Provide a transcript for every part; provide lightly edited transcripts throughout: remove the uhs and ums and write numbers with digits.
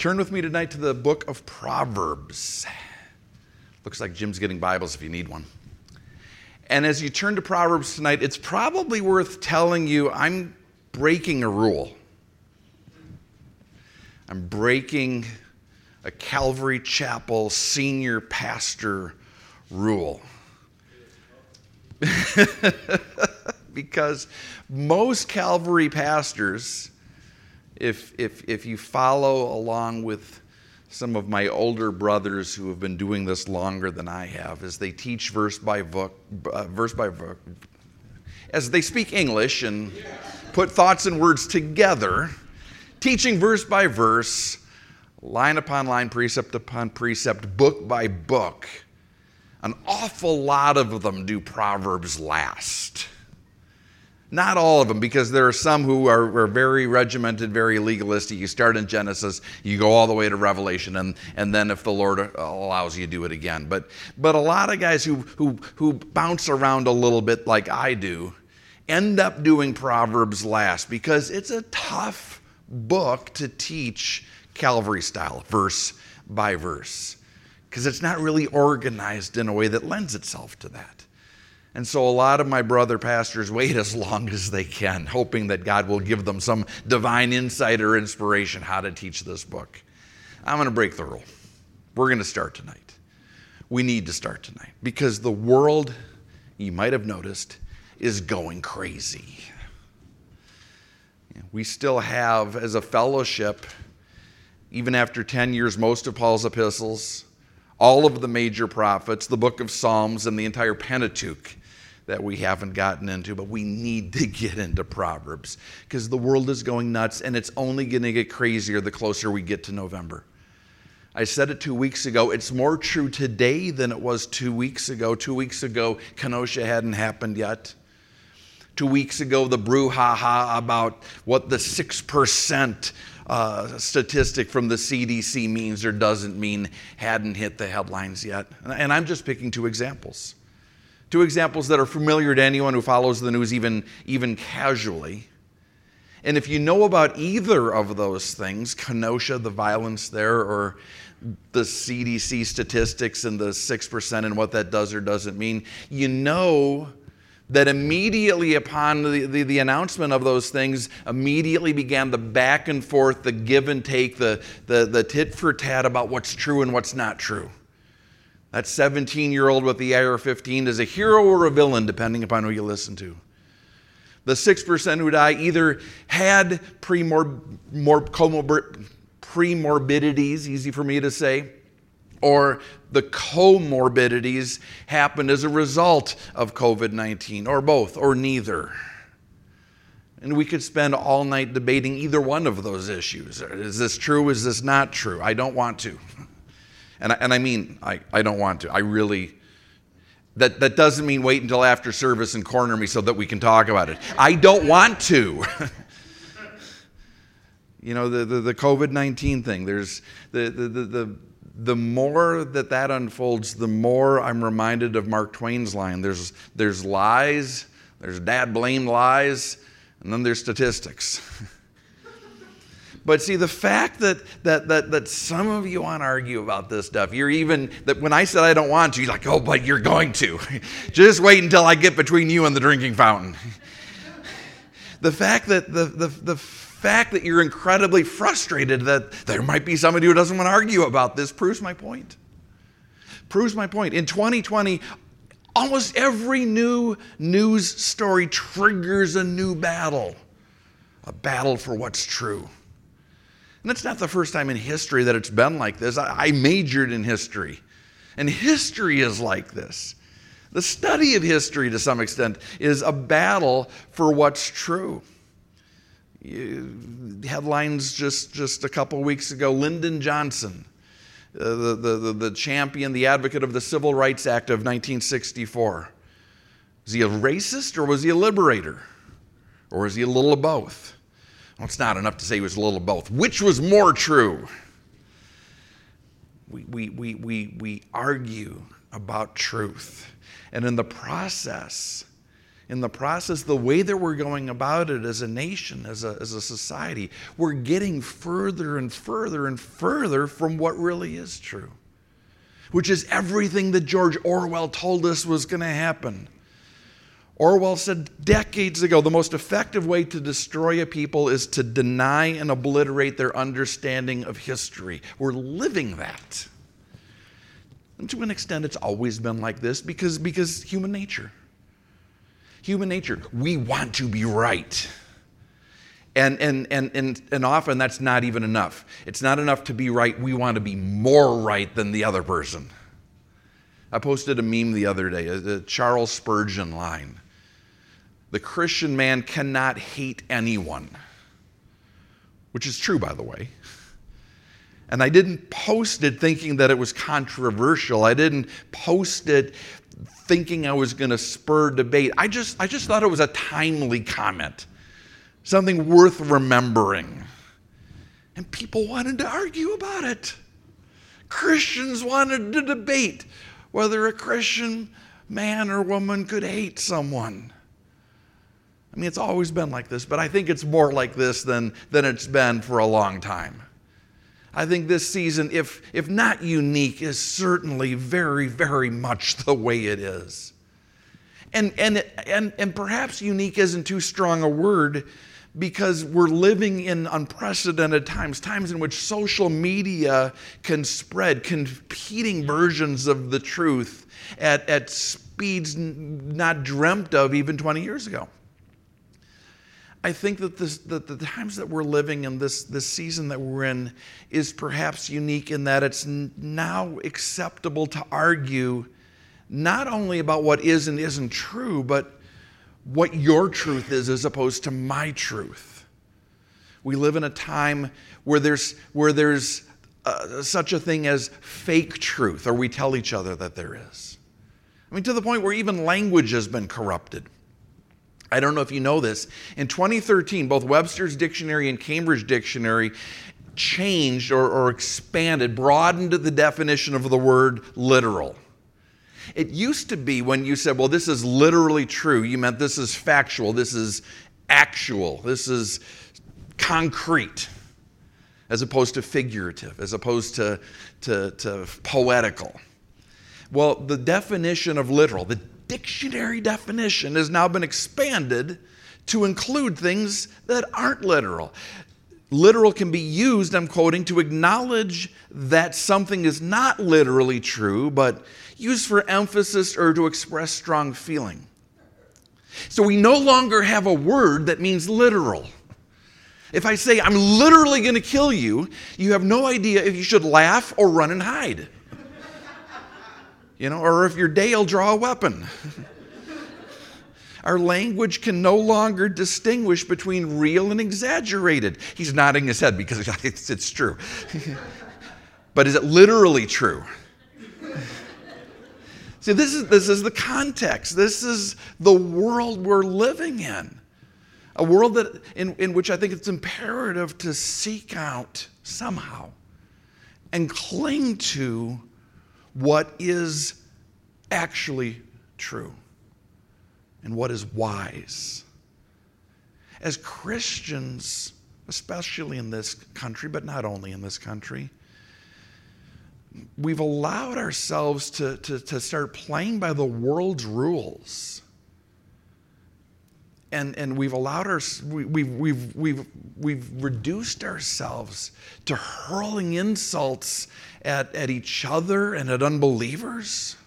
Turn with me tonight to the book of Proverbs. Looks like Jim's getting Bibles if you need one. And as you turn to Proverbs tonight, it's probably worth telling you I'm breaking a rule. I'm breaking a Calvary Chapel senior pastor rule. Because most Calvary pastors, if you follow along with some of my older brothers who have been doing this longer than I have, as they teach verse by verse, as they speak English and put thoughts and words together, teaching verse by verse, line upon line, precept upon precept, book by book, an awful lot of them do Proverbs last. Not all of them, because there are some who are very regimented, very legalistic. You start in Genesis, you go all the way to Revelation, and then if the Lord allows you, do it again. But a lot of guys who bounce around a little bit like I do end up doing Proverbs last, because it's a tough book to teach Calvary style, verse by verse, because it's not really organized in a way that lends itself to that. And so a lot of my brother pastors wait as long as they can, hoping that God will give them some divine insight or inspiration how to teach this book. I'm going to break the rule. We're going to start tonight. We need to start tonight because the world, you might have noticed, is going crazy. We still have, as a fellowship, even after 10 years, most of Paul's epistles, all of the major prophets, the book of Psalms, and the entire Pentateuch that we haven't gotten into, but we need to get into Proverbs because the world is going nuts, and it's only going to get crazier the closer we get to November. I said it 2 weeks ago. It's more true today than it was 2 weeks ago. 2 weeks ago, Kenosha hadn't happened yet. 2 weeks ago, the brouhaha about what the 6% statistic from the CDC means or doesn't mean hadn't hit the headlines yet. And I'm just picking two examples. Two examples that are familiar to anyone who follows the news even casually. And if you know about either of those things, Kenosha, the violence there, or the CDC statistics and the 6% and what that does or doesn't mean, you know that immediately upon the announcement of those things, immediately began the back and forth, the give and take, the tit for tat about what's true and what's not true. That 17-year-old with the AR-15 is a hero or a villain, depending upon who you listen to. The 6% who die either had premorbidities, easy for me to say, or the comorbidities happened as a result of COVID-19, or both, or neither. And we could spend all night debating either one of those issues. Is this true? Is this not true? I don't want to. And I mean, I don't want to. I really, that doesn't mean wait until after service and corner me so that we can talk about it. I don't want to. You know, the COVID-19 thing, there's the more that unfolds, the more I'm reminded of Mark Twain's line. There's lies, there's dad-blamed lies, and then there's statistics. But see, the fact that some of you want to argue about this stuff, you're even, that when I said I don't want to, you're like, oh, but you're going to. Just wait until I get between you and the drinking fountain. The fact that the fact that you're incredibly frustrated that there might be somebody who doesn't want to argue about this proves my point. Proves my point. In 2020, almost every new news story triggers a new battle. A battle for what's true. And it's not the first time in history that it's been like this. I majored in history. And history is like this. The study of history, to some extent, is a battle for what's true. Headlines just a couple weeks ago, Lyndon Johnson, the champion, the advocate of the Civil Rights Act of 1964. Was he a racist or was he a liberator? Or was he a little of both? Well, it's not enough to say he was a little of both. Which was more true? We argue about truth. And in the process, in the process, the way that we're going about it as a nation, as a society, we're getting further and further and further from what really is true, which is everything that George Orwell told us was going to happen. Orwell said decades ago, the most effective way to destroy a people is to deny and obliterate their understanding of history. We're living that. And to an extent, it's always been like this because human nature. Human nature, we want to be right. And often that's not even enough. It's not enough to be right. We want to be more right than the other person. I posted a meme the other day, a Charles Spurgeon line. The Christian man cannot hate anyone, which is true, by the way. And I didn't post it thinking that it was controversial. I didn't post it thinking I was going to spur debate. I just thought it was a timely comment, something worth remembering. And people wanted to argue about it. Christians wanted to debate whether a Christian man or woman could hate someone. I mean, it's always been like this, but I think it's more like this than it's been for a long time. I think this season, if not unique, is certainly very, very much the way it is. And perhaps unique isn't too strong a word, because we're living in unprecedented times in which social media can spread competing versions of the truth at speeds not dreamt of even 20 years ago. I think that the times that we're living in, this season that we're in, is perhaps unique in that it's now acceptable to argue not only about what is and isn't true, but what your truth is as opposed to my truth. We live in a time where there's such a thing as fake truth, or we tell each other that there is. I mean, to the point where even language has been corrupted. I don't know if you know this. In 2013, both Webster's Dictionary and Cambridge Dictionary changed or expanded, broadened the definition of the word literal. It used to be when you said, well, this is literally true, you meant this is factual, this is actual, this is concrete, as opposed to figurative, as opposed to poetical. Well, the definition of literal, the dictionary definition, has now been expanded to include things that aren't literal. Literal can be used, I'm quoting, to acknowledge that something is not literally true, but used for emphasis or to express strong feeling. So we no longer have a word that means literal. If I say, I'm literally going to kill you, you have no idea if you should laugh or run and hide. Or if you're Dale, draw a weapon. Our language can no longer distinguish between real and exaggerated. He's nodding his head because it's true. But is it literally true? See, this is the context. This is the world we're living in. A world in which I think it's imperative to seek out somehow and cling to what is actually true and what is wise. As Christians, especially in this country, but not only in this country, we've allowed ourselves to start playing by the world's rules. And we've allowed we've reduced ourselves to hurling insults at each other and at unbelievers.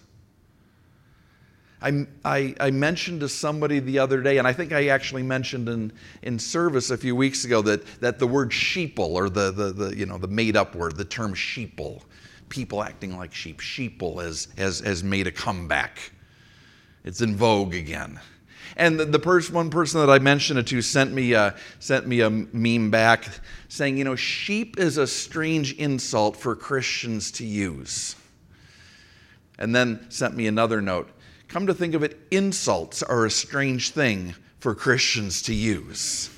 I mentioned to somebody the other day, and I think I actually mentioned in service a few weeks ago that the word sheeple, or the made up word, the term sheeple, people acting like sheep, sheeple has made a comeback. It's in vogue again. And one person that I mentioned it to sent me a meme back saying, sheep is a strange insult for Christians to use. And then sent me another note. Come to think of it, insults are a strange thing for Christians to use.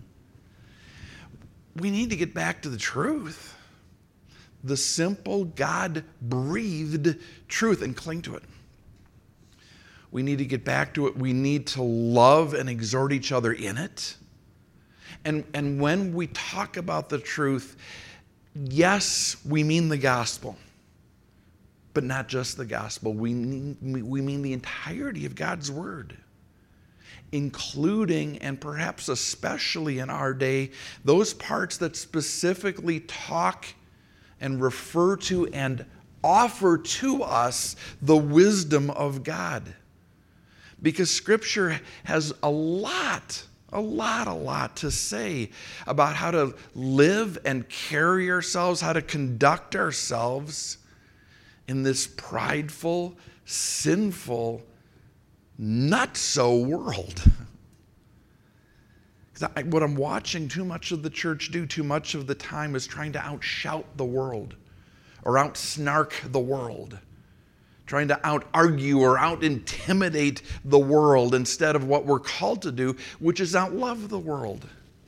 We need to get back to the truth. The simple, God-breathed truth, and cling to it. We need to get back to it. We need to love and exhort each other in it. And when we talk about the truth, yes, we mean the gospel, but not just the gospel. We mean the entirety of God's word, including and perhaps especially in our day, those parts that specifically talk and refer to and offer to us the wisdom of God. Because Scripture has a lot to say about how to live and carry ourselves, how to conduct ourselves in this prideful, sinful, not-so world. What I'm watching too much of the church do too much of the time is trying to outshout the world or outsnark the world, trying to out-argue or out-intimidate the world instead of what we're called to do, which is outlove the world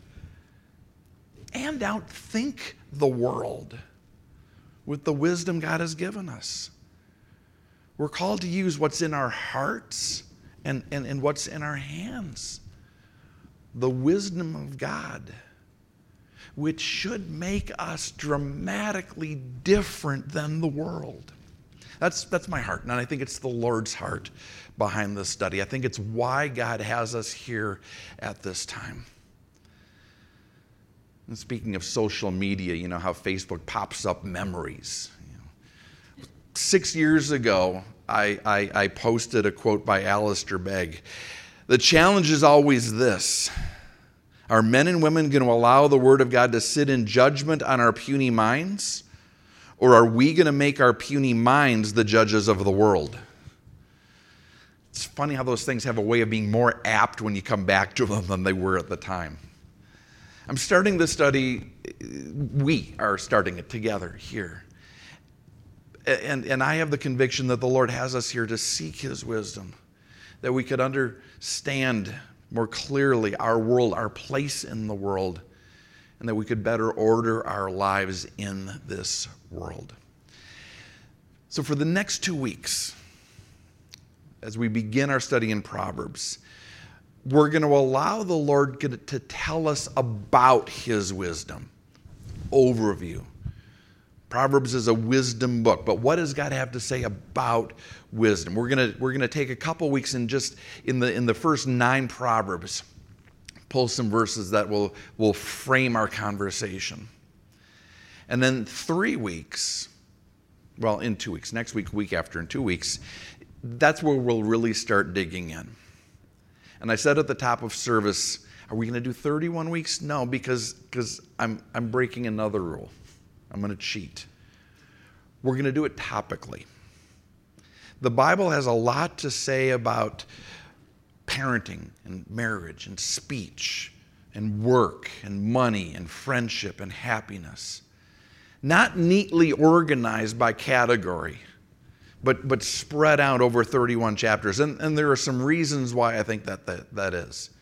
and outthink the world with the wisdom God has given us. We're called to use what's in our hearts and what's in our hands. The wisdom of God, which should make us dramatically different than the world. That's my heart, and I think it's the Lord's heart behind this study. I think it's why God has us here at this time. And speaking of social media, you know how Facebook pops up memories. 6 years ago, I posted a quote by Alistair Begg. The challenge is always this. Are men and women going to allow the Word of God to sit in judgment on our puny minds? Or are we going to make our puny minds the judges of the world? It's funny how those things have a way of being more apt when you come back to them than they were at the time. I'm starting this study, we are starting it together here. And I have the conviction that the Lord has us here to seek His wisdom, that we could understand more clearly our world, our place in the world, and that we could better order our lives in this world. So for the next 2 weeks, as we begin our study in Proverbs, we're going to allow the Lord to tell us about His wisdom. Overview. Proverbs is a wisdom book, but what does God have to say about wisdom? We're going to take a couple weeks and just in the first 9 Proverbs, pull some verses that will frame our conversation. And then 3 weeks, well, in 2 weeks, next week after, in 2 weeks, that's where we'll really start digging in. And I said at the top of service, are we going to do 31 weeks? No, because I'm breaking another rule. I'm going to cheat. We're going to do it topically. The Bible has a lot to say about parenting and marriage and speech and work and money and friendship and happiness. Not neatly organized by category, but spread out over 31 chapters. And there are some reasons why I think that is.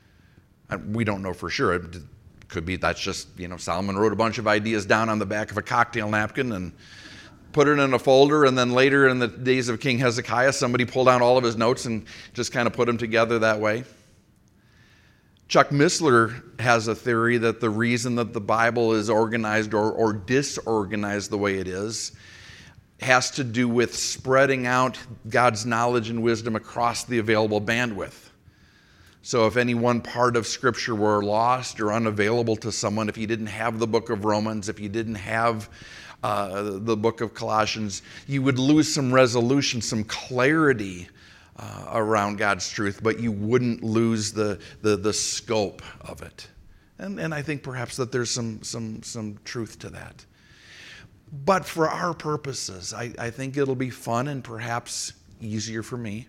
We don't know for sure. It could be that's just, Solomon wrote a bunch of ideas down on the back of a cocktail napkin and put it in a folder, and then later in the days of King Hezekiah, somebody pulled out all of his notes and just kind of put them together that way. Chuck Missler has a theory that the reason that the Bible is organized or disorganized the way it is has to do with spreading out God's knowledge and wisdom across the available bandwidth. So if any one part of Scripture were lost or unavailable to someone, if you didn't have the book of Romans, if you didn't have the book of Colossians, you would lose some resolution, some clarity around God's truth, but you wouldn't lose the scope of it. And I think perhaps that there's some truth to that. But for our purposes, I think it'll be fun and perhaps easier for me.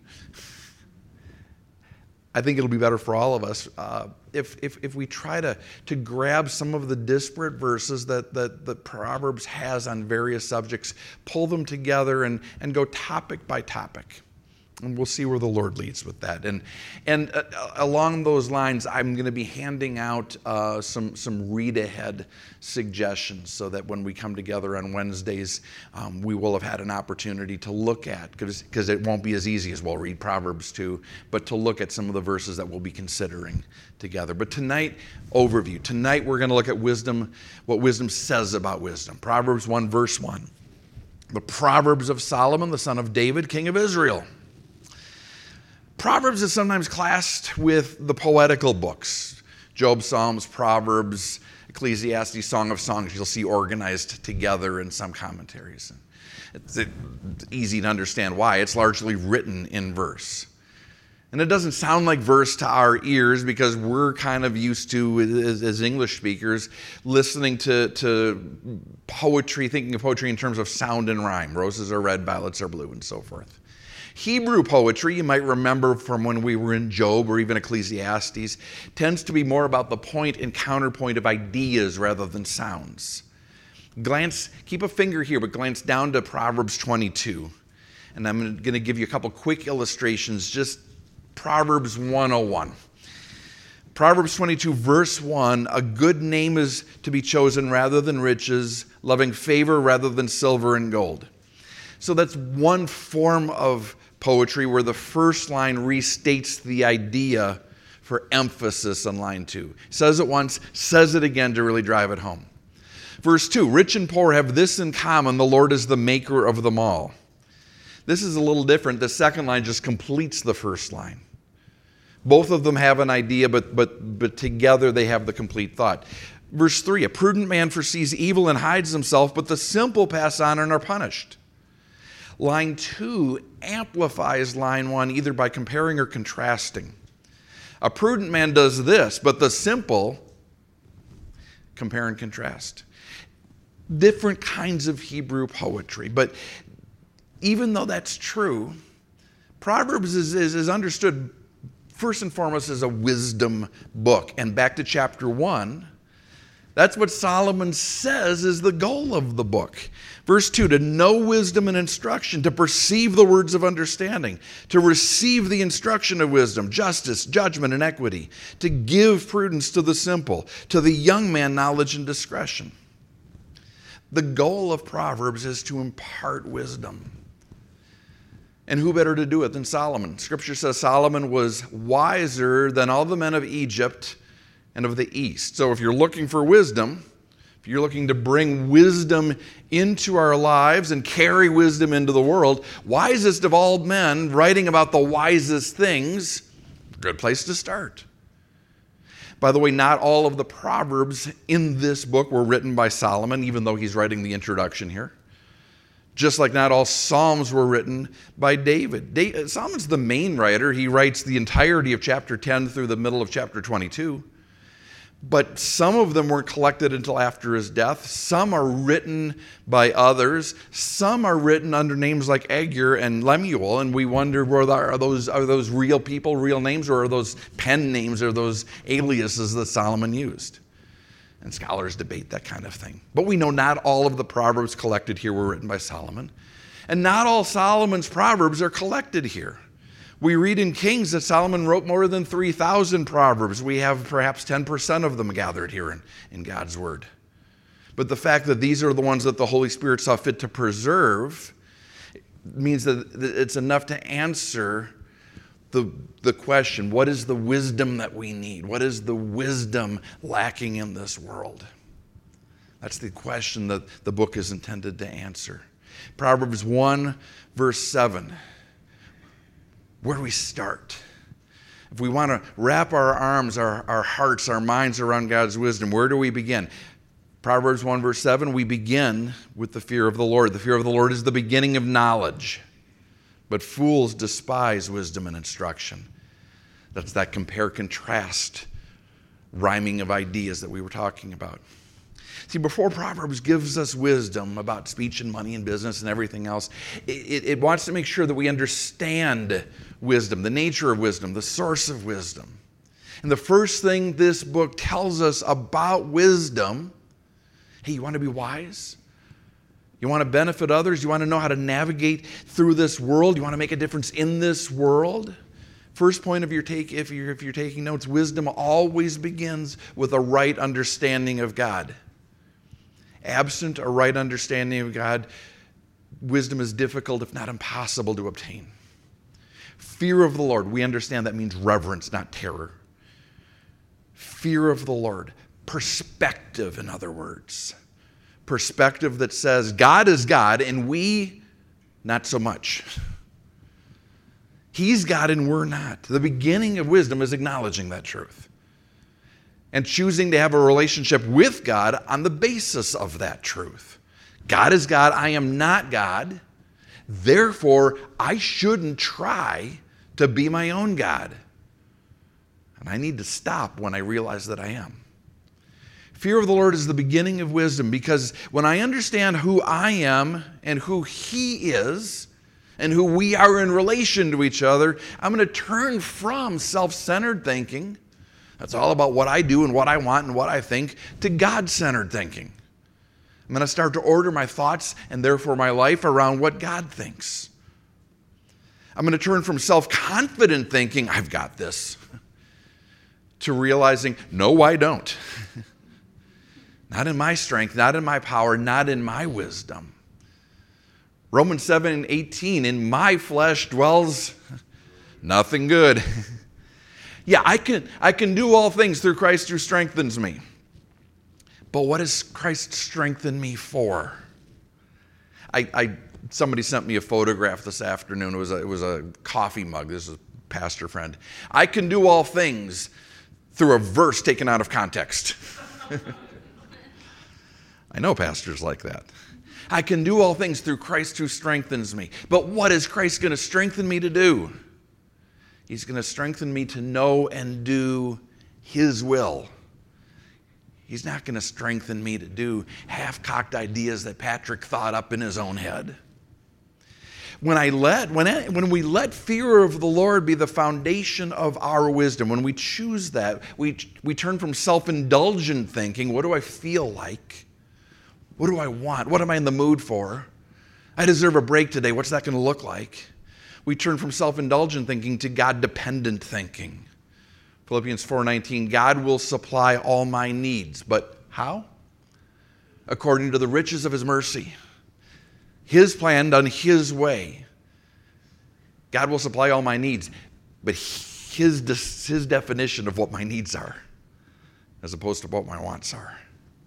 I think it'll be better for all of us if we try to grab some of the disparate verses that Proverbs has on various subjects, pull them together and go topic by topic. And we'll see where the Lord leads with that. And along those lines, I'm going to be handing out some read-ahead suggestions so that when we come together on Wednesdays, we will have had an opportunity to look at, because it won't be as easy as we'll read Proverbs 2, but to look at some of the verses that we'll be considering together. But tonight, overview. Tonight, we're going to look at wisdom, what wisdom says about wisdom. Proverbs 1, verse 1. The Proverbs of Solomon, the son of David, king of Israel. Proverbs is sometimes classed with the poetical books. Job, Psalms, Proverbs, Ecclesiastes, Song of Songs, you'll see organized together in some commentaries. It's easy to understand why. It's largely written in verse. And it doesn't sound like verse to our ears because we're kind of used to, as English speakers, listening to poetry, thinking of poetry in terms of sound and rhyme. Roses are red, violets are blue, and so forth. Hebrew poetry, you might remember from when we were in Job or even Ecclesiastes, tends to be more about the point and counterpoint of ideas rather than sounds. Keep a finger here, but glance down to Proverbs 22. And I'm going to give you a couple quick illustrations, just Proverbs 101. Proverbs 22, verse 1, a good name is to be chosen rather than riches, loving favor rather than silver and gold. So that's one form of poetry where the first line restates the idea for emphasis on line 2. Says it once, says it again to really drive it home. Verse 2, rich and poor have this in common, the Lord is the maker of them all. This is a little different. The second line just completes the first line. Both of them have an idea, but together they have the complete thought. Verse 3, a prudent man foresees evil and hides himself, but the simple pass on and are punished. Line 2 amplifies line 1 either by comparing or contrasting. A prudent man does this, but the simple compare and contrast. Different kinds of Hebrew poetry. But even though that's true, Proverbs is understood first and foremost as a wisdom book. And back to chapter 1, that's what Solomon says is the goal of the book. Verse 2, to know wisdom and instruction, to perceive the words of understanding, to receive the instruction of wisdom, justice, judgment, and equity, to give prudence to the simple, to the young man knowledge and discretion. The goal of Proverbs is to impart wisdom. And who better to do it than Solomon? Scripture says Solomon was wiser than all the men of Egypt and of the East. So if you're looking for wisdom, if you're looking to bring wisdom into our lives and carry wisdom into the world, wisest of all men, writing about the wisest things, good place to start. By the way, not all of the Proverbs in this book were written by Solomon, even though he's writing the introduction here. Just like not all Psalms were written by David. Solomon's the main writer. He writes the entirety of chapter 10 through the middle of chapter 22. But some of them weren't collected until after his death. Some are written by others. Some are written under names like Agur and Lemuel, and we wonder, are those real people, real names, or are those pen names, or those aliases that Solomon used? And scholars debate that kind of thing. But we know not all of the Proverbs collected here were written by Solomon. And not all Solomon's Proverbs are collected here. We read in Kings that Solomon wrote more than 3,000 Proverbs. We have perhaps 10% of them gathered here in God's Word. But the fact that these are the ones that the Holy Spirit saw fit to preserve means that it's enough to answer the question, what is the wisdom that we need? What is the wisdom lacking in this world? That's the question that the book is intended to answer. Proverbs 1, verse 7. Where do we start? If we want to wrap our arms, our hearts, our minds around God's wisdom, where do we begin? Proverbs 1, verse 7, we begin with the fear of the Lord. The fear of the Lord is the beginning of knowledge. But fools despise wisdom and instruction. That's that compare-contrast rhyming of ideas that we were talking about. See, before Proverbs gives us wisdom about speech and money and business and everything else, it wants to make sure that we understand wisdom, the nature of wisdom, the source of wisdom. And the first thing this book tells us about wisdom, hey, you want to be wise? You want to benefit others? You want to know how to navigate through this world? You want to make a difference in this world? First point of your take, if you're taking notes, wisdom always begins with a right understanding of God. Absent a right understanding of God, wisdom is difficult, if not impossible, to obtain. Fear of the Lord, we understand that means reverence, not terror. Fear of the Lord, perspective, in other words. Perspective that says God is God and we not so much. He's God and we're not. The beginning of wisdom is acknowledging that truth and choosing to have a relationship with God on the basis of that truth. God is God, I am not God. Therefore, I shouldn't try to be my own God. And I need to stop when I realize that I am. Fear of the Lord is the beginning of wisdom, because when I understand who I am and who He is and who we are in relation to each other, I'm going to turn from self-centered thinking, that's all about what I do and what I want and what I think, to God-centered thinking. I'm going to start to order my thoughts and therefore my life around what God thinks. I'm going to turn from self-confident thinking, I've got this, to realizing, no, I don't. Not in my strength, not in my power, not in my wisdom. Romans 7:18, in my flesh dwells nothing good. Yeah, I can do all things through Christ who strengthens me. But what does Christ strengthen me for? Somebody sent me a photograph this afternoon. It was a coffee mug. This is a pastor friend. I can do all things through a verse taken out of context. I know pastors like that. I can do all things through Christ who strengthens me. But what is Christ going to strengthen me to do? He's going to strengthen me to know and do His will. He's not going to strengthen me to do half-cocked ideas that Patrick thought up in his own head. When we let fear of the Lord be the foundation of our wisdom, when we choose that, we turn from self-indulgent thinking, what do I feel like? What do I want? What am I in the mood for? I deserve a break today. What's that going to look like? We turn from self-indulgent thinking to God-dependent thinking. Philippians 4:19, God will supply all my needs. But how? According to the riches of His mercy. His plan done His way. God will supply all my needs. But His definition of what my needs are, as opposed to what my wants are.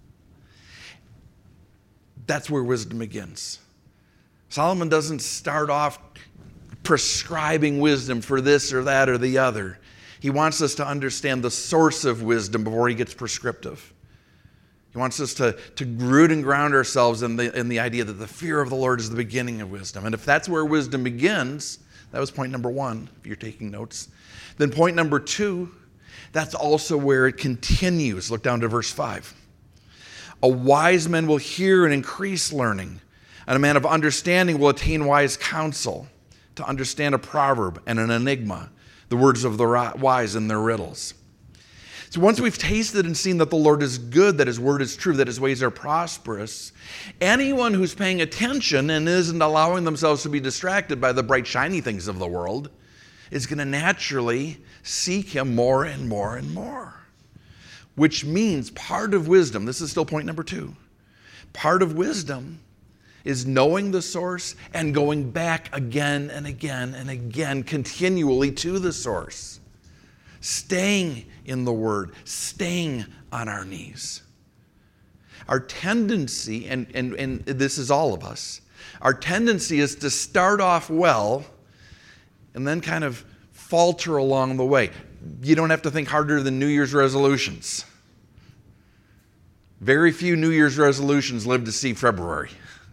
That's where wisdom begins. Solomon doesn't start off prescribing wisdom for this or that or the other. He wants us to understand the source of wisdom before he gets prescriptive. He wants us to root and ground ourselves in the idea that the fear of the Lord is the beginning of wisdom. And if that's where wisdom begins, that was point number 1, if you're taking notes. Then point number 2, that's also where it continues. Look down to verse 5. A wise man will hear and increase learning, and a man of understanding will attain wise counsel, to understand a proverb and an enigma, the words of the wise and their riddles. So once we've tasted and seen that the Lord is good, that His word is true, that His ways are prosperous, anyone who's paying attention and isn't allowing themselves to be distracted by the bright, shiny things of the world is going to naturally seek Him more and more and more. Which means part of wisdom, this is still point number 2, part of wisdom is knowing the source and going back again and again and again continually to the source. Staying in the Word, staying on our knees. Our tendency, and this is all of us, our tendency is to start off well and then kind of falter along the way. You don't have to think harder than New Year's resolutions. Very few New Year's resolutions live to see February.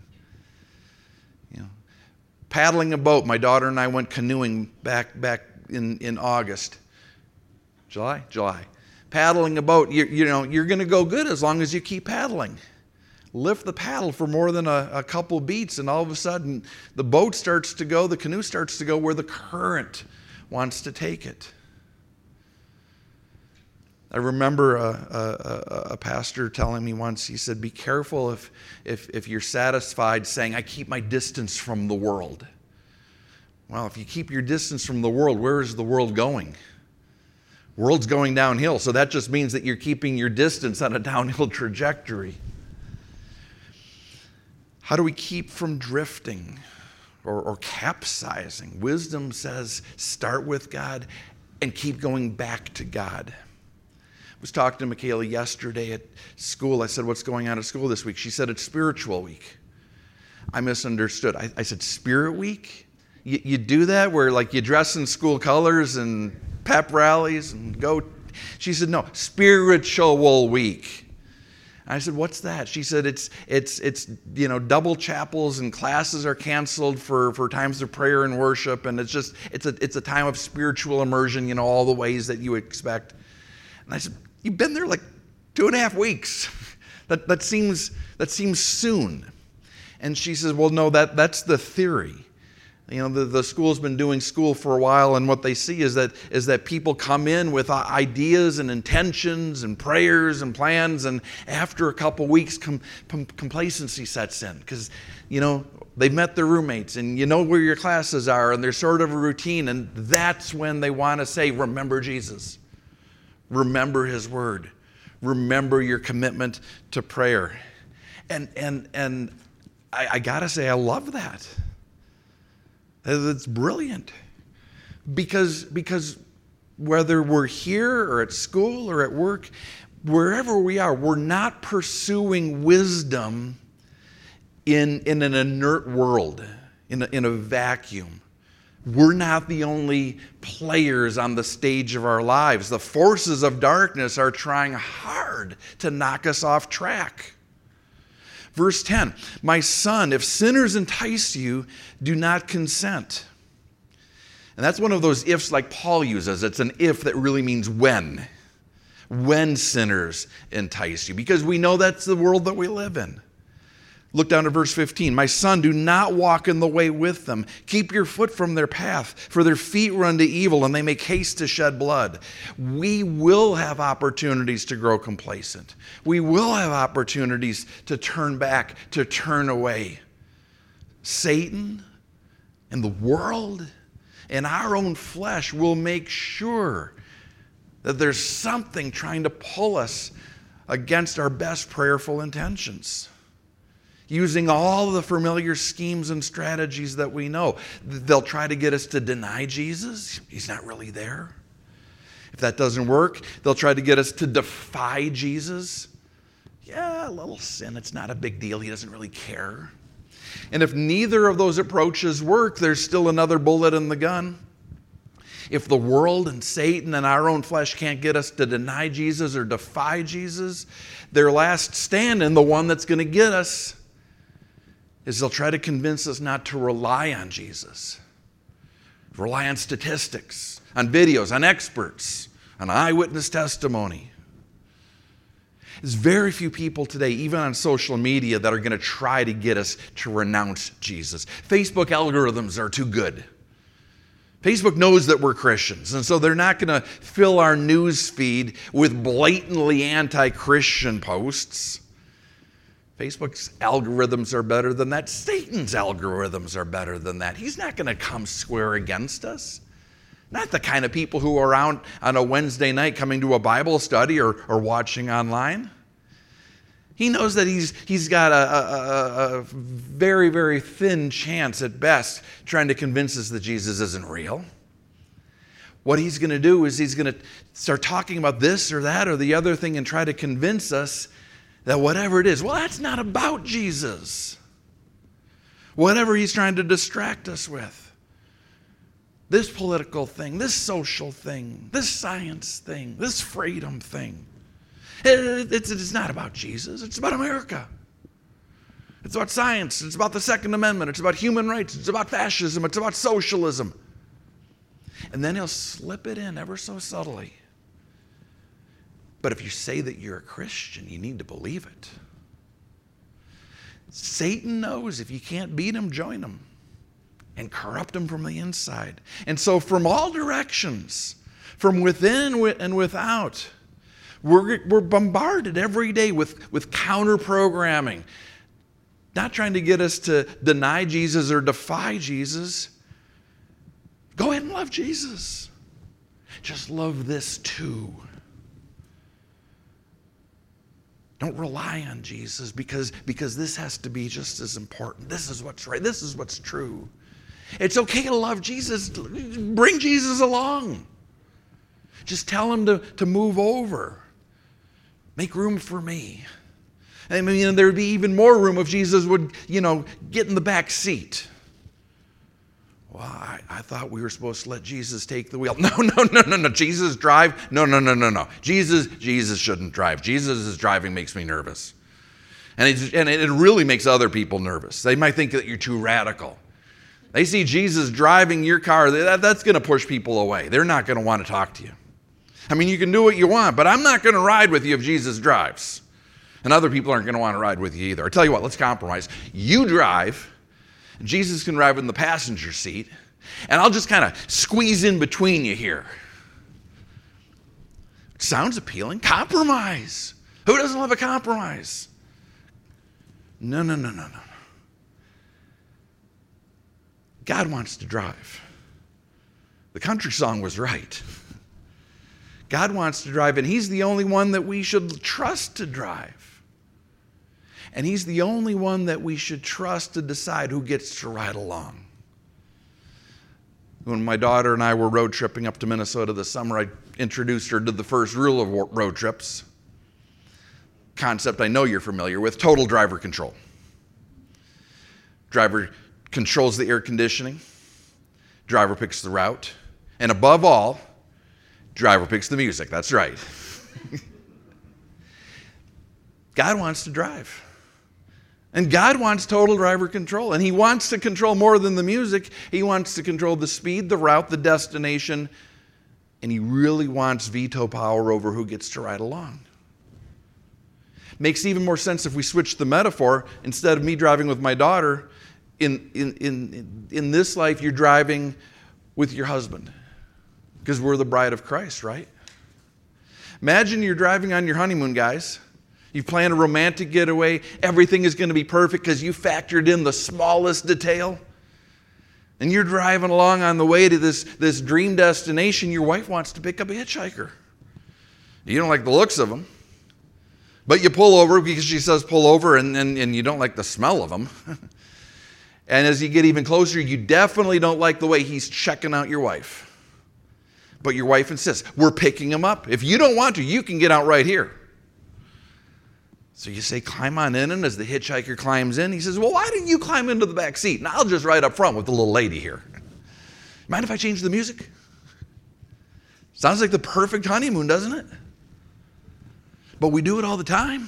Paddling a boat. My daughter and I went canoeing back in August. July. Paddling a boat. You're going to go good as long as you keep paddling. Lift the paddle for more than a couple beats, and all of a sudden the boat starts to go, the canoe starts to go where the current wants to take it. I remember a pastor telling me once, he said, be careful if you're satisfied saying, I keep my distance from the world. Well, if you keep your distance from the world, where is the world going? World's going downhill, so that just means that you're keeping your distance on a downhill trajectory. How do we keep from drifting or capsizing? Wisdom says, start with God and keep going back to God. I was talking to Michaela yesterday at school. I said, what's going on at school this week? She said, it's spiritual week. I misunderstood. I said, Spirit Week? You do that where like you dress in school colors and pep rallies and go? She said, no, Spiritual Week. I said, what's that? She said, it's double chapels and classes are canceled for times of prayer and worship, and it's a time of spiritual immersion, all the ways that you expect. And I said, you've been there like 2.5 weeks. That seems soon. And she says, well, no, that's the theory. The school's been doing school for a while, and what they see is that people come in with ideas and intentions and prayers and plans, and after a couple weeks, complacency sets in because, they've met their roommates, and you know where your classes are, and there's sort of a routine, and that's when they want to say, remember Jesus. Remember His Word. Remember your commitment to prayer. And I got to say, I love that. It's brilliant. Because whether we're here or at school or at work, wherever we are, we're not pursuing wisdom in an inert world, in a vacuum. We're not the only players on the stage of our lives. The forces of darkness are trying hard to knock us off track. Verse 10, my son, if sinners entice you, do not consent. And that's one of those ifs like Paul uses. It's an if that really means when. When sinners entice you. Because we know that's the world that we live in. Look down to verse 15. My son, do not walk in the way with them. Keep your foot from their path, for their feet run to evil, and they make haste to shed blood. We will have opportunities to grow complacent. We will have opportunities to turn back, to turn away. Satan and the world and our own flesh will make sure that there's something trying to pull us against our best prayerful intentions. Using all the familiar schemes and strategies that we know. They'll try to get us to deny Jesus. He's not really there. If that doesn't work, they'll try to get us to defy Jesus. Yeah, a little sin, it's not a big deal. He doesn't really care. And if neither of those approaches work, there's still another bullet in the gun. If the world and Satan and our own flesh can't get us to deny Jesus or defy Jesus, their last stand, and the one that's going to get us, is they'll try to convince us not to rely on Jesus. Rely on statistics, on videos, on experts, on eyewitness testimony. There's very few people today, even on social media, that are going to try to get us to renounce Jesus. Facebook algorithms are too good. Facebook knows that we're Christians, and so they're not going to fill our news feed with blatantly anti-Christian posts. Facebook's algorithms are better than that. Satan's algorithms are better than that. He's not going to come square against us. Not the kind of people who are out on a Wednesday night coming to a Bible study or watching online. He knows that he's got a very, very thin chance at best trying to convince us that Jesus isn't real. What he's going to do is he's going to start talking about this or that or the other thing and try to convince us that whatever it is, well, that's not about Jesus. Whatever he's trying to distract us with. This political thing, this social thing, this science thing, this freedom thing. It's not about Jesus. It's about America. It's about science. It's about the Second Amendment. It's about human rights. It's about fascism. It's about socialism. And then he'll slip it in ever so subtly. But if you say that you're a Christian, you need to believe it. Satan knows if you can't beat him, join him and corrupt him from the inside. And so from all directions, from within and without, We're bombarded every day with counter-programming. Not trying to get us to deny Jesus or defy Jesus. Go ahead and love Jesus. Just love this too. Don't rely on Jesus because this has to be just as important. This is what's right. This is what's true. It's okay to love Jesus. Bring Jesus along. Just tell him to move over. Make room for me. I mean, there would be even more room if Jesus would, get in the back seat. Well, I thought we were supposed to let Jesus take the wheel. No. Jesus drive? No. Jesus shouldn't drive. Jesus' driving makes me nervous. And it really makes other people nervous. They might think that you're too radical. They see Jesus driving your car, that's going to push people away. They're not going to want to talk to you. I mean, you can do what you want, but I'm not going to ride with you if Jesus drives. And other people aren't going to want to ride with you either. I tell you what, let's compromise. You drive, and Jesus can ride in the passenger seat, and I'll just kind of squeeze in between you here. It sounds appealing. Compromise. Who doesn't love a compromise? No. God wants to drive. The country song was right. God wants to drive, and he's the only one that we should trust to drive. And he's the only one that we should trust to decide who gets to ride along. When my daughter and I were road tripping up to Minnesota this summer, I introduced her to the first rule of road trips. Concept I know you're familiar with, total driver control. Driver controls the air conditioning. Driver picks the route. And above all, driver picks the music. That's right. God wants to drive. And God wants total driver control. And he wants to control more than the music. He wants to control the speed, the route, the destination. And he really wants veto power over who gets to ride along. Makes even more sense if we switch the metaphor. Instead of me driving with my daughter, in this life, you're driving with your husband. Because we're the bride of Christ, right? Imagine you're driving on your honeymoon, guys. You've planned a romantic getaway. Everything is going to be perfect because you factored in the smallest detail. And you're driving along on the way to this dream destination. Your wife wants to pick up a hitchhiker. You don't like the looks of them. But you pull over because she says pull over, and you don't like the smell of them. And as you get even closer, you definitely don't like the way he's checking out your wife. But your wife insists, we're picking him up. If you don't want to, you can get out right here. So you say, climb on in, and as the hitchhiker climbs in, he says, well, why didn't you climb into the back seat? And I'll just ride up front with the little lady here. Mind if I change the music? Sounds like the perfect honeymoon, doesn't it? But we do it all the time.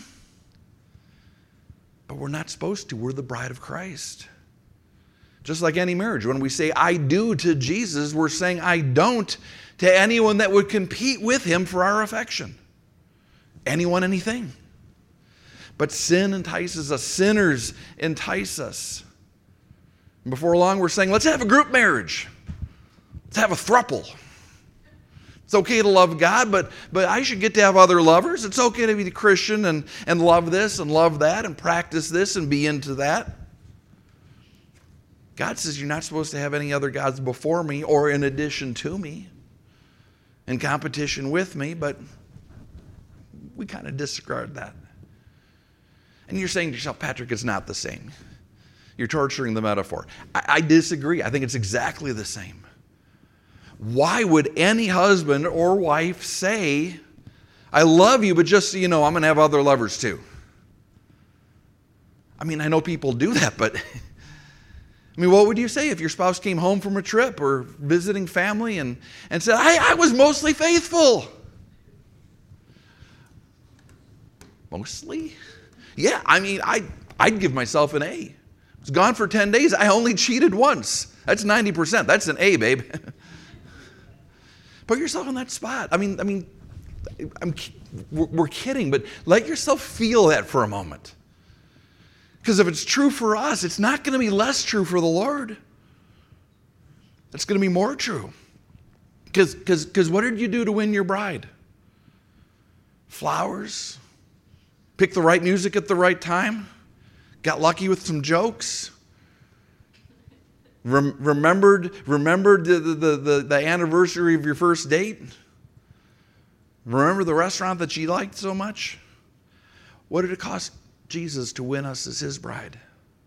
But we're not supposed to. We're the bride of Christ. Just like any marriage, when we say I do to Jesus, we're saying I don't to anyone that would compete with him for our affection. Anyone, anything. But sin entices us. Sinners entice us. And before long, we're saying, let's have a group marriage. Let's have a throuple. It's okay to love God, but I should get to have other lovers. It's okay to be a Christian and love this and love that and practice this and be into that. God says you're not supposed to have any other gods before me or in addition to me, in competition with me, but we kind of disregard that. And you're saying to yourself, Patrick, it's not the same. You're torturing the metaphor. I disagree. I think it's exactly the same. Why would any husband or wife say, I love you, but just so you know, I'm going to have other lovers too? I mean, I know people do that, but I mean, what would you say if your spouse came home from a trip or visiting family and said, I was mostly faithful? Mostly? Yeah, I mean, I'd give myself an A. I was gone for 10 days. I only cheated once. That's 90%. That's an A, babe. Put yourself in that spot. We're kidding, but let yourself feel that for a moment. Because if it's true for us, it's not going to be less true for the Lord. It's going to be more true. Because what did you do to win your bride? Flowers? Picked the right music at the right time? Got lucky with some jokes? Remembered the anniversary of your first date? Remember the restaurant that you liked so much? What did it cost Jesus to win us as his bride?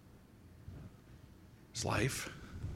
His life.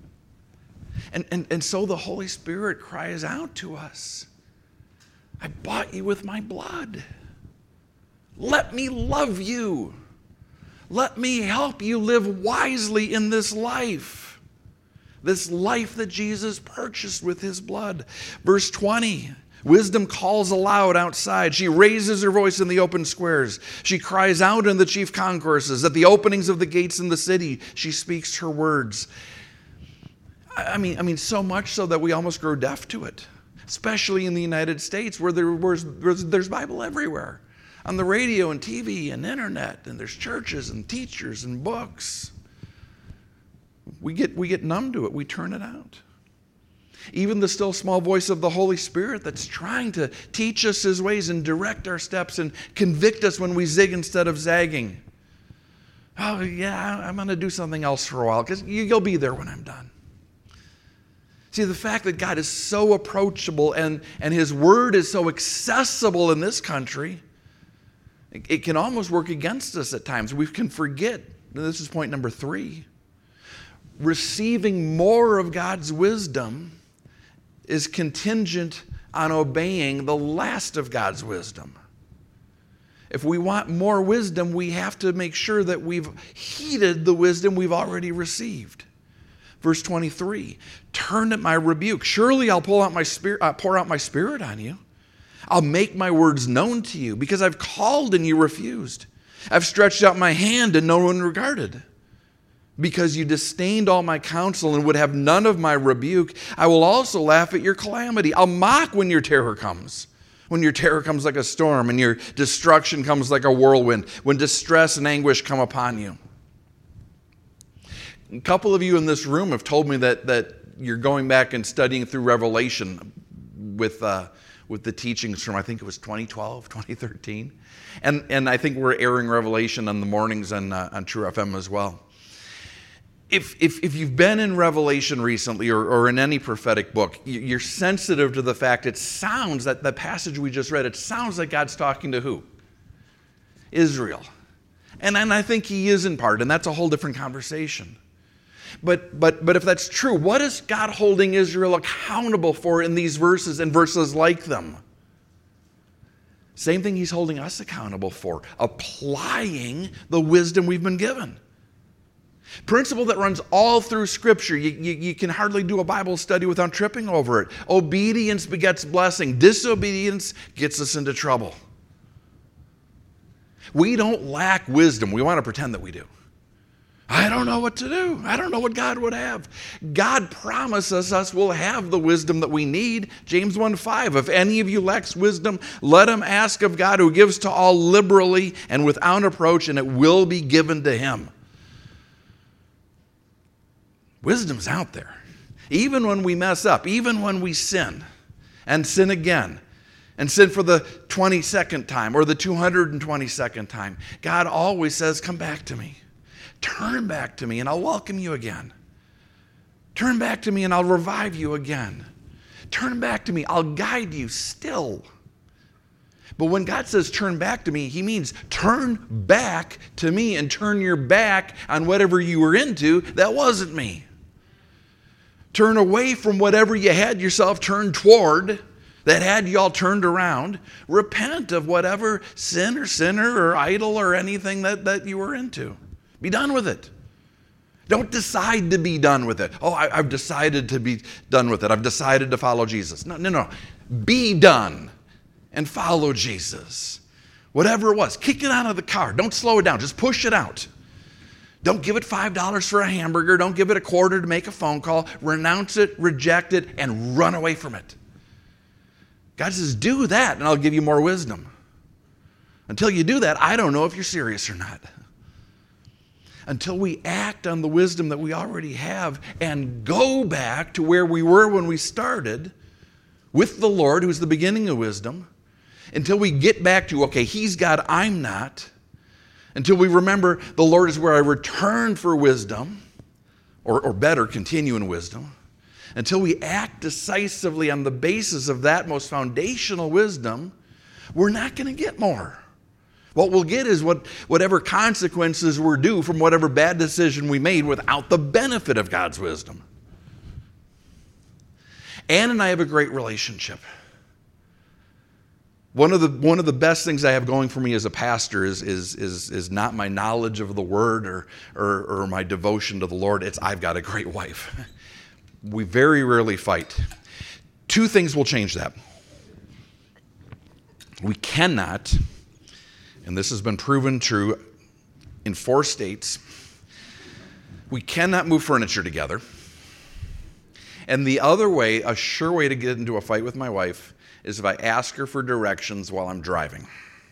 And so the Holy Spirit cries out to us, I bought you with my blood. Let me love you. Let me help you live wisely in this life that Jesus purchased with his blood. Verse 20, wisdom calls aloud outside. She raises her voice in the open squares. She cries out in the chief concourses. At the openings of the gates in the city, she speaks her words. I mean, so much so that we almost grow deaf to it, especially in the United States where there's Bible everywhere. On the radio and TV and internet, and there's churches and teachers and books. We get numb to it. We turn it out. Even the still small voice of the Holy Spirit that's trying to teach us his ways and direct our steps and convict us when we zig instead of zagging. Oh, yeah, I'm going to do something else for a while because you'll be there when I'm done. See, the fact that God is so approachable and his word is so accessible in this country, it can almost work against us at times. We can forget, and this is point number 3, receiving more of God's wisdom is contingent on obeying the last of God's wisdom. If we want more wisdom, we have to make sure that we've heeded the wisdom we've already received. Verse 23, turn at my rebuke. Surely I'll pour out my spirit on you. I'll make my words known to you because I've called and you refused. I've stretched out my hand and no one regarded. Because you disdained all my counsel and would have none of my rebuke, I will also laugh at your calamity. I'll mock when your terror comes. When your terror comes like a storm and your destruction comes like a whirlwind. When distress and anguish come upon you. A couple of you in this room have told me that you're going back and studying through Revelation with the teachings from, I think it was 2012, 2013. And I think we're airing Revelation on the mornings on True FM as well. If you've been in Revelation recently or in any prophetic book, you're sensitive to the fact it sounds, that the passage we just read, it sounds like God's talking to who? Israel. And I think he is in part, and that's a whole different conversation. But if that's true, what is God holding Israel accountable for in these verses and verses like them? Same thing he's holding us accountable for, applying the wisdom we've been given. Principle that runs all through Scripture. You can hardly do a Bible study without tripping over it. Obedience begets blessing. Disobedience gets us into trouble. We don't lack wisdom. We want to pretend that we do. I don't know what to do. I don't know what God would have. God promises us we'll have the wisdom that we need. James 1:5, if any of you lacks wisdom, let him ask of God who gives to all liberally and without reproach, and it will be given to him. Wisdom's out there. Even when we mess up, even when we sin and sin again, and sin for the 22nd time or the 222nd time, God always says, come back to me. Turn back to me and I'll welcome you again. Turn back to me and I'll revive you again. Turn back to me, I'll guide you still. But when God says turn back to me, he means turn back to me and turn your back on whatever you were into that wasn't me. Turn away from whatever you had yourself turned toward that had you all turned around. Repent of whatever sin or sinner or idol or anything that you were into. Be done with it. Don't decide to be done with it. Oh, I've decided to be done with it. I've decided to follow Jesus. No. Be done and follow Jesus. Whatever it was, kick it out of the car. Don't slow it down. Just push it out. Don't give it $5 for a hamburger. Don't give it a quarter to make a phone call. Renounce it, reject it, and run away from it. God says, do that, and I'll give you more wisdom. Until you do that, I don't know if you're serious or not. Until we act on the wisdom that we already have and go back to where we were when we started with the Lord, who's the beginning of wisdom, until we get back to, okay, he's God, I'm not, until we remember the Lord is where I return for wisdom, or better, continue in wisdom, until we act decisively on the basis of that most foundational wisdom, we're not going to get more. What we'll get is whatever consequences we're due from whatever bad decision we made without the benefit of God's wisdom. Ann and I have a great relationship. One of the best things I have going for me as a pastor is not my knowledge of the Word or my devotion to the Lord. It's I've got a great wife. We very rarely fight. Two things will change that. We cannot, and this has been proven true in 4 states, we cannot move furniture together. And the other way, a sure way to get into a fight with my wife, is if I ask her for directions while I'm driving.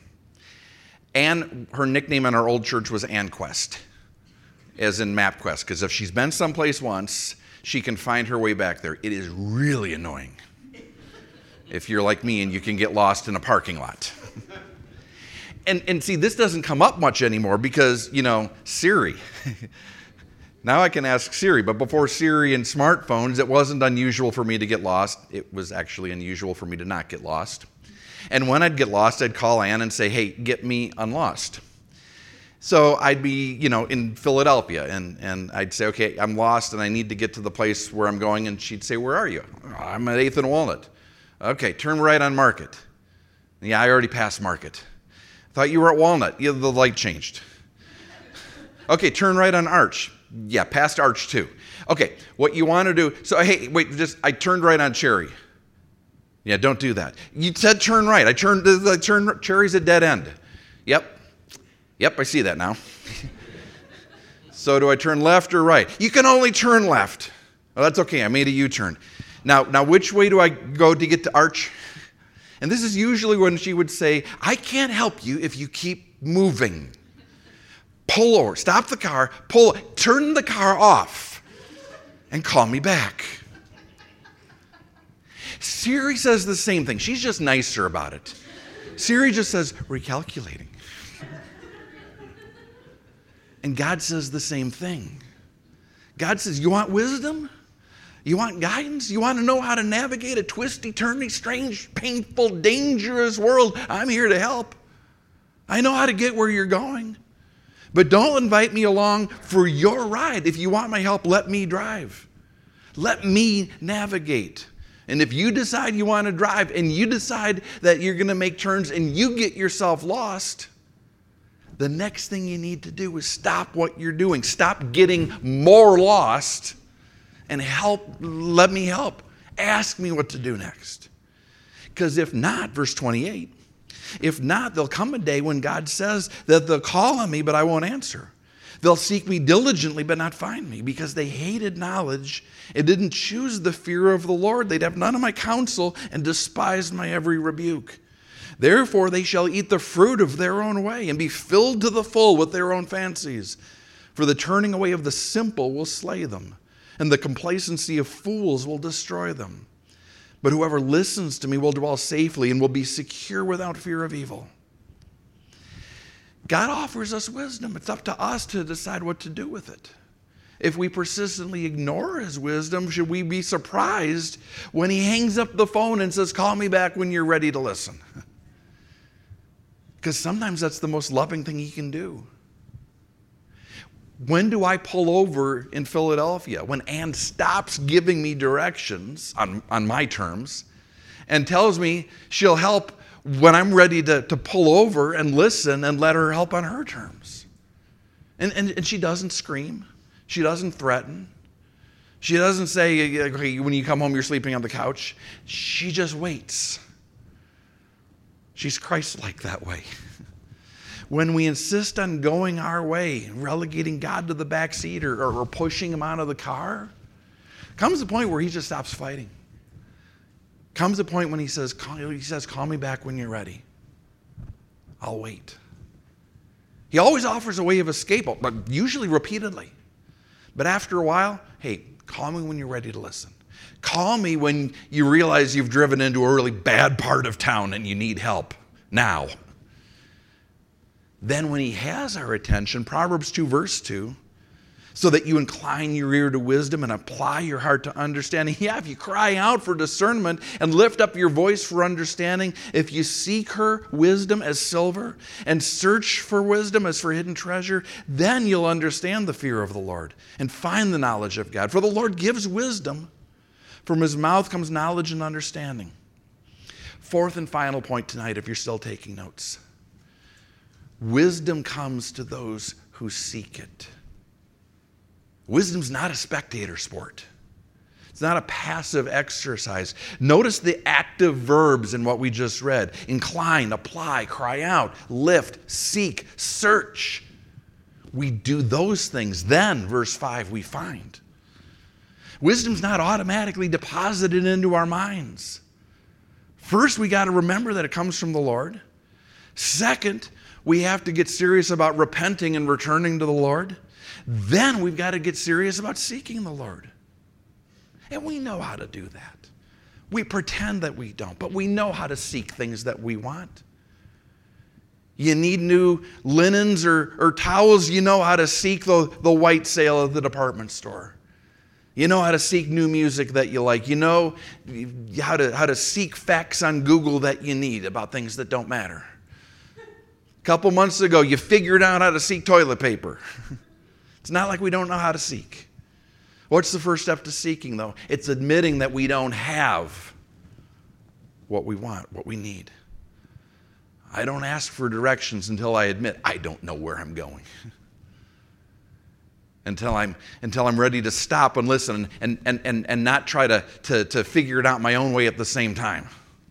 And her nickname in our old church was AnnQuest, as in MapQuest, because if she's been someplace once, she can find her way back there. It is really annoying if you're like me and you can get lost in a parking lot. And see, this doesn't come up much anymore because, Siri. Now I can ask Siri, but before Siri and smartphones, it wasn't unusual for me to get lost. It was actually unusual for me to not get lost. And when I'd get lost, I'd call Ann and say, hey, get me unlost. So I'd be, in Philadelphia, and I'd say, okay, I'm lost and I need to get to the place where I'm going. And she'd say, where are you? I'm at 8th and Walnut. Okay, turn right on Market. Yeah, I already passed Market. Thought you were at Walnut. Yeah, the light changed. Okay, turn right on Arch. Yeah, past Arch too. Okay, what you want to do, so hey, wait, I turned right on Cherry. Yeah, don't do that. You said turn right. I turned Cherry's a dead end. Yep, I see that now. So do I turn left or right? You can only turn left. Well, that's okay, I made a U-turn. Now which way do I go to get to Arch? And this is usually when she would say, I can't help you if you keep moving. Pull over, stop the car, turn the car off, and call me back. Siri says the same thing. She's just nicer about it. Siri just says, recalculating. And God says the same thing. God says, you want wisdom? You want guidance? You want to know how to navigate a twisty, turny, strange, painful, dangerous world? I'm here to help. I know how to get where you're going. But don't invite me along for your ride. If you want my help, let me drive. Let me navigate. And if you decide you want to drive and you decide that you're going to make turns and you get yourself lost, the next thing you need to do is stop what you're doing. Stop getting more lost and let me help. Ask me what to do next. Because if not, verse 28, if not, there'll come a day when God says that they'll call on me, but I won't answer. They'll seek me diligently, but not find me, because they hated knowledge and didn't choose the fear of the Lord. They'd have none of my counsel and despised my every rebuke. Therefore, they shall eat the fruit of their own way and be filled to the full with their own fancies. For the turning away of the simple will slay them, and the complacency of fools will destroy them. But whoever listens to me will dwell safely and will be secure without fear of evil. God offers us wisdom. It's up to us to decide what to do with it. If we persistently ignore his wisdom, should we be surprised when he hangs up the phone and says, call me back when you're ready to listen? Because sometimes that's the most loving thing he can do. When do I pull over in Philadelphia? When Ann stops giving me directions on my terms and tells me she'll help when I'm ready to pull over and listen and let her help on her terms. And she doesn't scream. She doesn't threaten. She doesn't say, okay, when you come home, you're sleeping on the couch. She just waits. She's Christ-like that way. When we insist on going our way, relegating God to the back seat or pushing him out of the car, comes a point where he just stops fighting. Comes a point when he says, call me back when you're ready. I'll wait. He always offers a way of escape, but usually repeatedly. But after a while, hey, call me when you're ready to listen. Call me when you realize you've driven into a really bad part of town and you need help. now. Then when he has our attention, Proverbs 2 verse 2, so that you incline your ear to wisdom and apply your heart to understanding. Yeah, if you cry out for discernment and lift up your voice for understanding, if you seek her wisdom as silver and search for wisdom as for hidden treasure, then you'll understand the fear of the Lord and find the knowledge of God. For the Lord gives wisdom. From his mouth comes knowledge and understanding. Fourth and final point tonight, if you're still taking notes. Wisdom comes to those who seek it. Wisdom's not a spectator sport. It's not a passive exercise. Notice the active verbs in what we just read. Incline, apply, cry out, lift, seek, search. We do those things. Then, verse 5, we find. Wisdom's not automatically deposited into our minds. First, we got to remember that it comes from the Lord. Second, we have to get serious about repenting and returning to the Lord. Then we've got to get serious about seeking the Lord. And we know how to do that. We pretend that we don't, but we know how to seek things that we want. You need new linens or towels, you know how to seek the white sale at the department store. You know how to seek new music that you like. You know how to seek facts on Google that you need about things that don't matter. A couple months ago, you figured out how to seek toilet paper. It's not like we don't know how to seek. What's the first step to seeking, though? It's admitting that we don't have what we want, what we need. I don't ask for directions until I admit I don't know where I'm going. Until I'm ready to stop and listen and not try to figure it out my own way at the same time.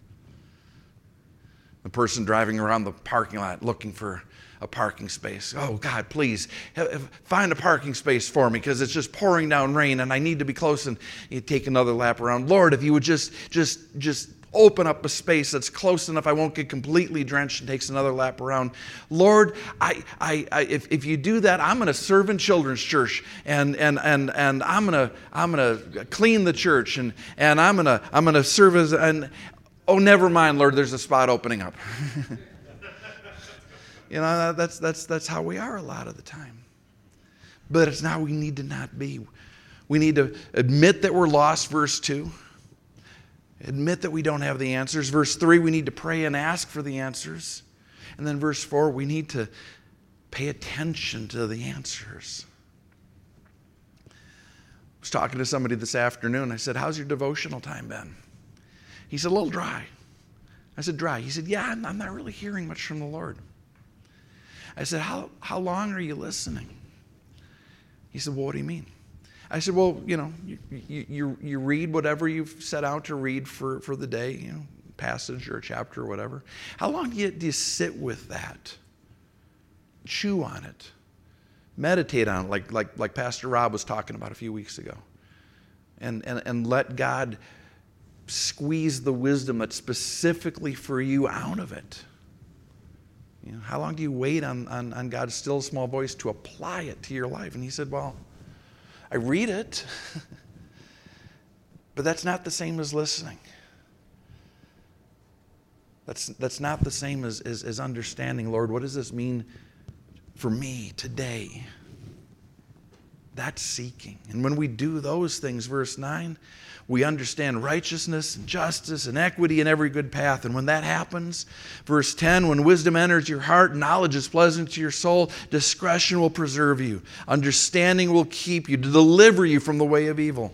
The person driving around the parking lot looking for a parking space. Oh, God, please find a parking space for me because it's just pouring down rain and I need to be close. And you take another lap around. Lord, if you would just open up a space that's close enough I won't get completely drenched, and takes another lap around. Lord, if you do that, I'm going to serve in children's church and I'm going to clean the church and I'm going to serve as oh, never mind, Lord, there's a spot opening up. You know, that's how we are a lot of the time. But it's not we need to not be. We need to admit that we're lost, verse 2. Admit that we don't have the answers. Verse 3, we need to pray and ask for the answers. And then verse 4, we need to pay attention to the answers. I was talking to somebody this afternoon. I said, how's your devotional time been? He said, a little dry. I said, dry. He said, yeah, I'm not really hearing much from the Lord. I said, how long are you listening? He said, well, what do you mean? I said, well, you know, you read whatever you've set out to read for the day, you know, passage or a chapter or whatever. How long do you sit with that? Chew on it. Meditate on it, like Pastor Rob was talking about a few weeks ago. And let God squeeze the wisdom that's specifically for you out of it. You know, how long do you wait on God's still small voice to apply it to your life? And he said, well, I read it, but that's not the same as listening. That's not the same as understanding, Lord, what does this mean for me today? That's seeking. And when we do those things, verse 9, we understand righteousness and justice and equity in every good path. And when that happens, verse 10, when wisdom enters your heart, knowledge is pleasant to your soul, discretion will preserve you, understanding will keep you, to deliver you from the way of evil.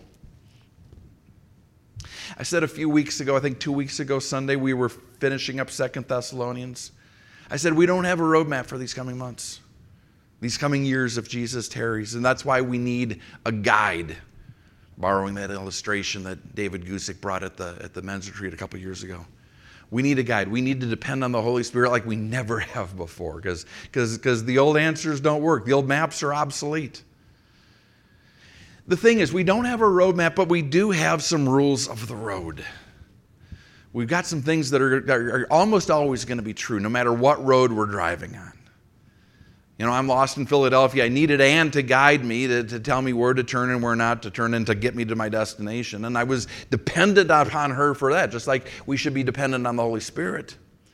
I said a few weeks ago, I think 2 weeks ago Sunday, we were finishing up 2 Thessalonians. I said we don't have a roadmap for these coming months, these coming years if Jesus tarries. And that's why we need a guide, borrowing that illustration that David Gusick brought at the men's retreat a couple years ago. We need a guide. We need to depend on the Holy Spirit like we never have before because the old answers don't work. The old maps are obsolete. The thing is, we don't have a roadmap, but we do have some rules of the road. We've got some things that are almost always going to be true, no matter what road we're driving on. You know, I'm lost in Philadelphia. I needed Ann to guide me, to tell me where to turn and where not to turn and to get me to my destination. And I was dependent upon her for that, just like we should be dependent on the Holy Spirit.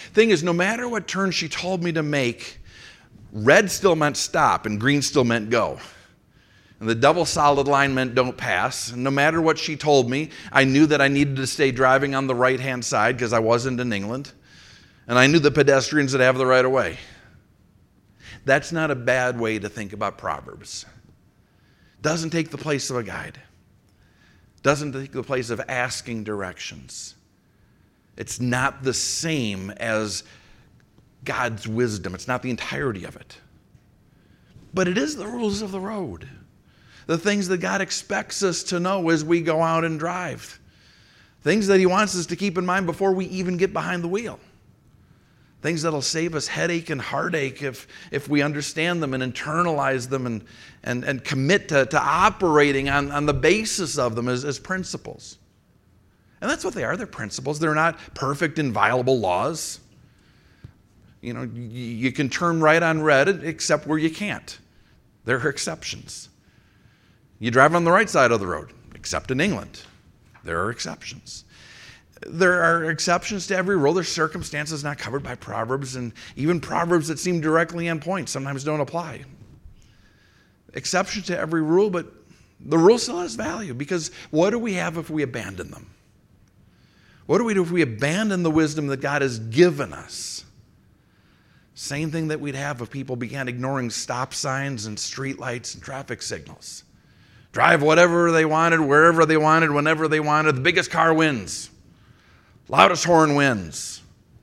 Thing is, no matter what turn she told me to make, red still meant stop and green still meant go. And the double solid line meant don't pass. And no matter what she told me, I knew that I needed to stay driving on the right-hand side because I wasn't in England. And I knew the pedestrians would have the right of way. That's not a bad way to think about Proverbs. Doesn't take the place of a guide. Doesn't take the place of asking directions. It's not the same as God's wisdom. It's not the entirety of it. But it is the rules of the road. The things that God expects us to know as we go out and drive. Things that He wants us to keep in mind before we even get behind the wheel. Things that'll save us headache and heartache if we understand them and internalize them and commit to operating on the basis of them as principles. And that's what they are. They're principles. They're not perfect, inviolable laws. You know, you can turn right on red except where you can't. There are exceptions. You drive on the right side of the road, except in England. There are exceptions. There are exceptions to every rule. There's circumstances not covered by Proverbs, and even Proverbs that seem directly on point sometimes don't apply. Exceptions to every rule, but the rule still has value, because what do we have if we abandon them? What do we do if we abandon the wisdom that God has given us? Same thing that we'd have if people began ignoring stop signs and street lights and traffic signals. Drive whatever they wanted, wherever they wanted, whenever they wanted. The biggest car wins. Loudest horn wins.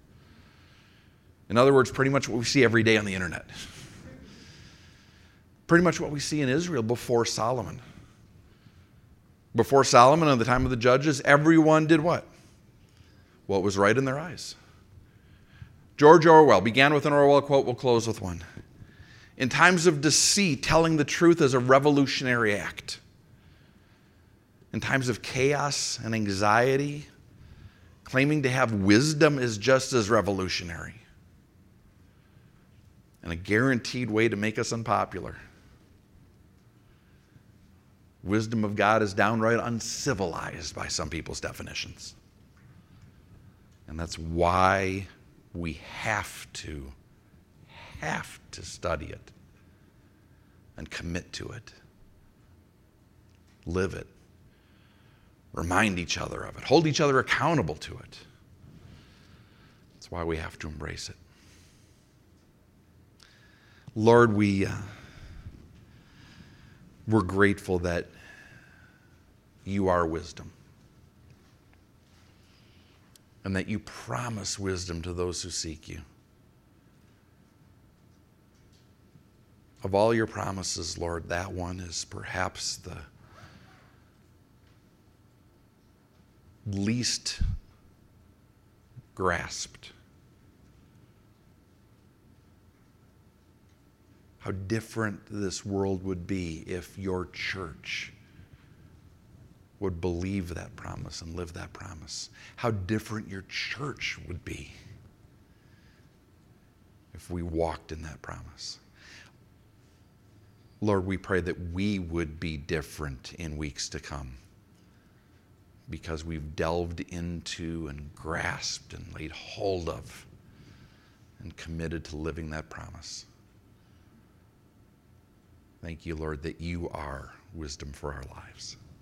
In other words, pretty much what we see every day on the internet. Pretty much what we see in Israel before Solomon. Before Solomon, at the time of the judges, everyone did what? What was right in their eyes. George Orwell began with an Orwell quote. We'll close with one. In times of deceit, telling the truth is a revolutionary act. In times of chaos and anxiety, claiming to have wisdom is just as revolutionary. And a guaranteed way to make us unpopular. Wisdom of God is downright uncivilized by some people's definitions. And that's why we have to study it and commit to it. Live it. Remind each other of it. Hold each other accountable to it. That's why we have to embrace it. Lord, we're grateful that you are wisdom. And that you promise wisdom to those who seek you. Of all your promises, Lord, that one is perhaps the least grasped. How different this world would be if your church would believe that promise and live that promise. How different your church would be if we walked in that promise. Lord, we pray that we would be different in weeks to come, because we've delved into and grasped and laid hold of and committed to living that promise. Thank you, Lord, that you are wisdom for our lives.